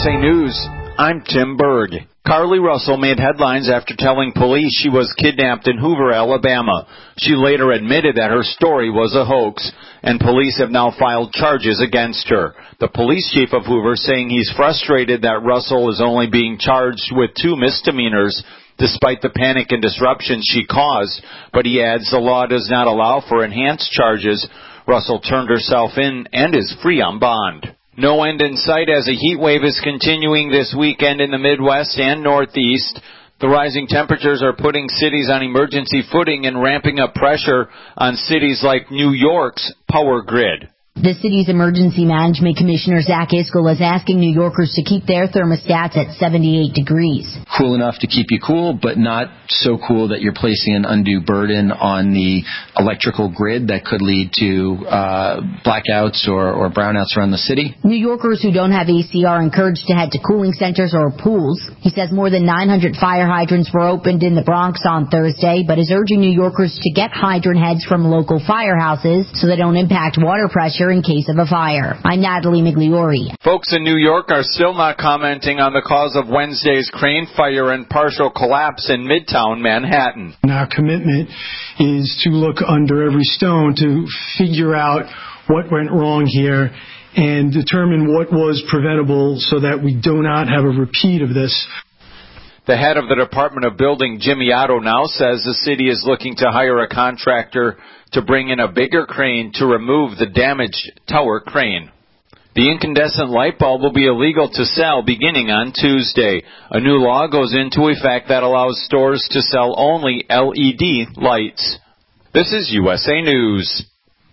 USA News, I'm Tim Berg. Carly Russell made headlines after telling police she was kidnapped in Hoover, Alabama. She later admitted that her story was a hoax, and police have now filed charges against her. The police chief of Hoover saying he's frustrated that Russell is only being charged with 2 misdemeanors, despite the panic and disruption she caused, but he adds the law does not allow for enhanced charges. Russell turned herself in and is free on bond. No end in sight as a heat wave is continuing this weekend in the Midwest and Northeast. The rising temperatures are putting cities on emergency footing and ramping up pressure on cities like New York's power grid. The city's emergency management commissioner, Zach Iskel, is asking New Yorkers to keep their thermostats at 78 degrees. Cool enough to keep you cool, but not so cool that you're placing an undue burden on the electrical grid that could lead to blackouts or brownouts around the city. New Yorkers who don't have AC are encouraged to head to cooling centers or pools. He says more than 900 fire hydrants were opened in the Bronx on Thursday, but is urging New Yorkers to get hydrant heads from local firehouses so they don't impact water pressure in case of a fire. I'm Natalie Migliori. Folks in New York are still not commenting on the cause of Wednesday's crane fire and partial collapse in Midtown Manhattan. And our commitment is to look under every stone to figure out what went wrong here and determine what was preventable so that we do not have a repeat of this. The head of the Department of Building, Jimmy Otto, now says the city is looking to hire a contractor to bring in a bigger crane to remove the damaged tower crane. The incandescent light bulb will be illegal to sell beginning on Tuesday. A new law goes into effect that allows stores to sell only LED lights. This is USA News.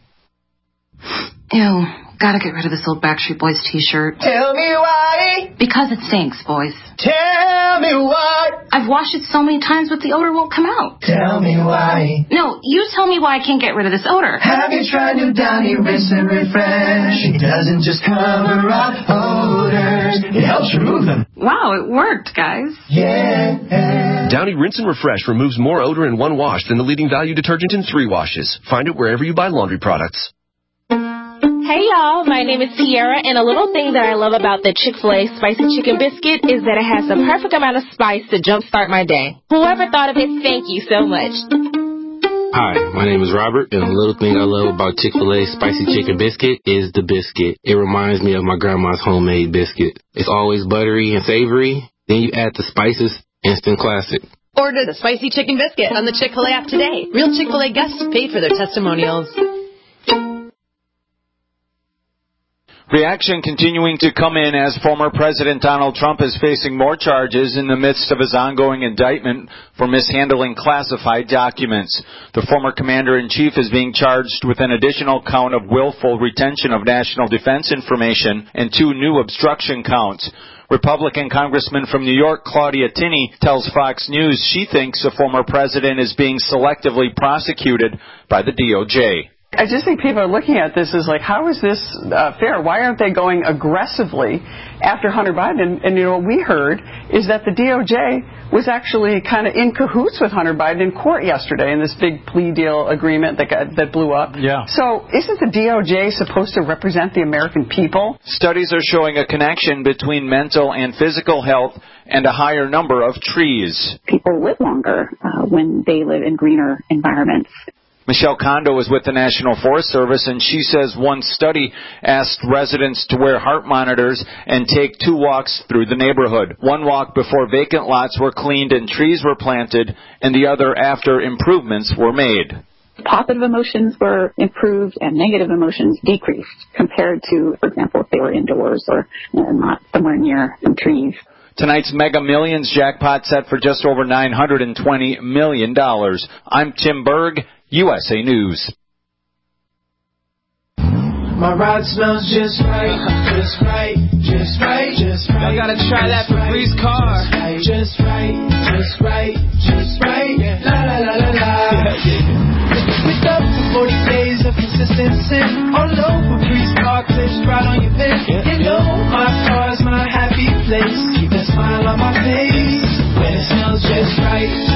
Ew, gotta get rid of this old Backstreet Boys t-shirt. Tell me why. Because it stinks, boys. Tell me why. I've washed it so many times, but the odor won't come out. Tell me why. No, you tell me why I can't get rid of this odor. Have you tried new Downy Rinse and Refresh? It doesn't just cover up odors, it helps remove them. Wow, it worked, guys. Yeah. Downy Rinse and Refresh removes more odor in 1 wash than the leading value detergent in 3 washes. Find it wherever you buy laundry products. Hey y'all, my name is Tiara, and a little thing that I love about the Chick-fil-A Spicy Chicken Biscuit is that it has the perfect amount of spice to jumpstart my day. Whoever thought of it, thank you so much. Hi, my name is Robert, and a little thing I love about Chick-fil-A Spicy Chicken Biscuit is the biscuit. It reminds me of my grandma's homemade biscuit. It's always buttery and savory, then you add the spices, instant classic. Order the Spicy Chicken Biscuit on the Chick-fil-A app today. Real Chick-fil-A guests paid for their testimonials. Reaction continuing to come in as former President Donald Trump is facing more charges in the midst of his ongoing indictment for mishandling classified documents. The former commander-in-chief is being charged with an additional count of willful retention of national defense information and 2 new obstruction counts. Republican Congressman from New York, Claudia Tinney, tells Fox News she thinks the former president is being selectively prosecuted by the DOJ. I just think people are looking at this as like, how is this fair? Why aren't they going aggressively after Hunter Biden? And you know, what we heard is that the DOJ was actually kind of in cahoots with Hunter Biden in court yesterday in this big plea deal agreement that blew up. Yeah. So isn't the DOJ supposed to represent the American people? Studies are showing a connection between mental and physical health and a higher number of trees. People live longer when they live in greener environments. Michelle Kondo is with the National Forest Service, and she says one study asked residents to wear heart monitors and take 2 walks through the neighborhood. 1 walk before vacant lots were cleaned and trees were planted, and the other after improvements were made. Positive emotions were improved and negative emotions decreased compared to, for example, if they were indoors or not somewhere near some trees. Tonight's Mega Millions jackpot set for just over $920 million. I'm Tim Berg, USA News. My ride smells just right, just right, just right, just right. Y'all gotta try that Febreze car. Just right, just right, just right. La la la la la. Picked up for 40 days of consistency. All over Febreze car clips right on your pin. You know my car's my happy place. Keep a smile on my face when it smells just right.